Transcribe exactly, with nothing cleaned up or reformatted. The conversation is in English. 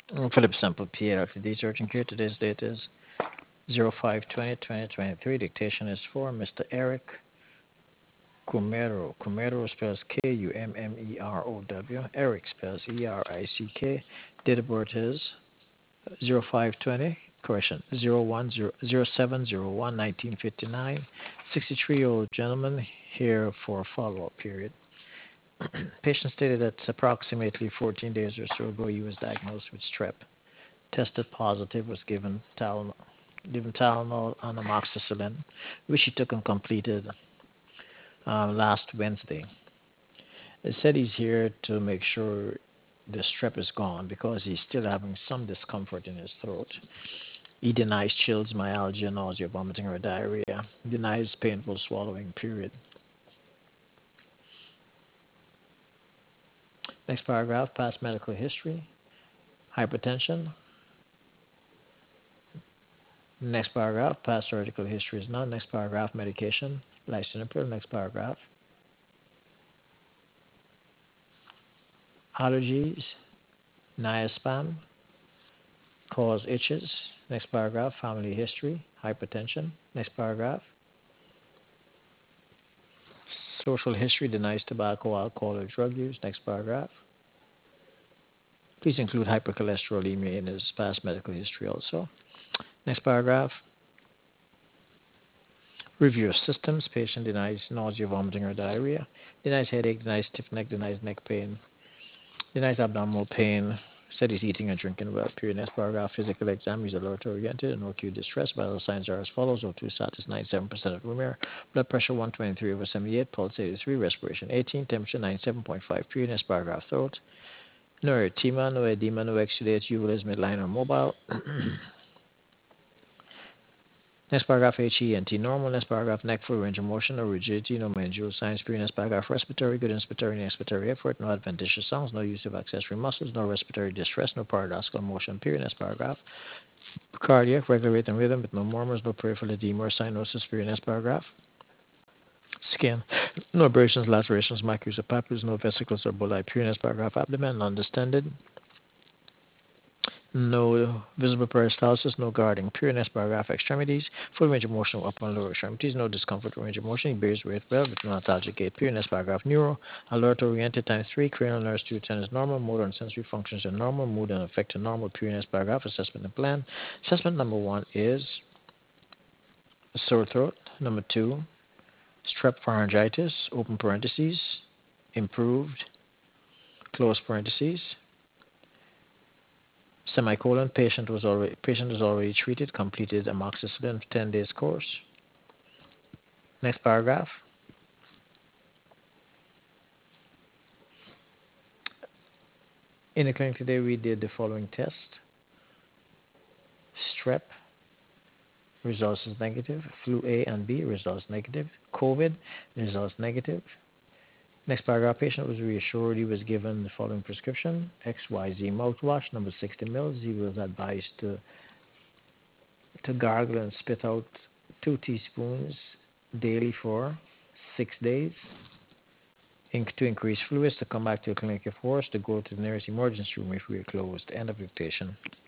Mm, Philip Sample, P A, Doctor D. Urgent care. Today's date is zero five twenty twenty twenty-three. Dictation is for Mister Eric Kumero. Kumero spells K U M M E R O W. Eric spells E R I C K. Date of birth is zero five twenty, correction, zero one zero zero seven zero one nineteen fifty-nine. sixty-three-year-old gentleman here for a follow-up period. Patient stated that approximately fourteen days or so ago he was diagnosed with strep. Tested positive, was given Tylenol, given Tylenol and amoxicillin, which he took and completed um, last Wednesday. It said he's here to make sure the strep is gone because he's still having some discomfort in his throat. He denies chills, myalgia, nausea, vomiting, or diarrhea. Denies painful swallowing, period. Next paragraph, past medical history, hypertension. Next paragraph, past surgical history is none. Next paragraph, medication, lisinopril. Next paragraph, allergies, niaspam, cause itches. Next paragraph, family history, hypertension. Next paragraph, social history, denies tobacco, alcohol, or drug use. Next paragraph, please include hypercholesterolemia in his past medical history also. Next paragraph, review of systems. Patient denies nausea, vomiting, or diarrhea. Denies headache, denies stiff neck, denies neck pain, denies abdominal pain. Said he's eating and drinking well. Period. Next paragraph, physical exam. He's alert oriented and no acute distress. Vital signs are as follows: O two status ninety-seven percent of room air, blood pressure one twenty-three over seventy-eight, pulse eighty-three, respiration eighteen, temperature ninety-seven point five. Period. Next paragraph, throat. No erythema, no edema, no exudate, uvula is midline or mobile. Next paragraph, H E N T, normal. Next paragraph, neck full range of motion, no rigidity, no mandibular signs. Period. Next paragraph, respiratory, good inspiratory and expiratory effort, no adventitious sounds, no use of accessory muscles, no respiratory distress, no paradoxical motion. Period. Next paragraph, cardiac, regular rate and rhythm, with no murmurs, no peripheral edema or cyanosis. Period. Next paragraph, skin, no abrasions, lacerations, macules or papules, no vesicles or bullae. Period. Next paragraph, abdomen, non-distended, no visible peristalsis, no guarding. Pure. Next paragraph, extremities, full range of motion upper and lower extremities, no discomfort range of motion. He bears weight well with no nostalgic gait. Pure. Next paragraph, neuro, alert oriented times three, cranial nerves two ten is normal, motor and sensory functions are normal, mood and affect are normal. Pure. Next paragraph, assessment and plan. Assessment number one is sore throat. Number two, strep pharyngitis, open parentheses, improved, close parentheses. Semicolon, patient was already patient is already treated, completed amoxicillin ten days course. Next paragraph. In the clinic today, we did the following test: strep, results is negative; flu A and B, results negative; COVID, results negative. Next paragraph, patient was reassured he was given the following prescription: X Y Z mouthwash, number sixty mils. He was advised to to gargle and spit out two teaspoons daily for six days. Inc. to increase fluids, to come back to the clinic if worse, to go to the nearest emergency room if we are closed. End of dictation.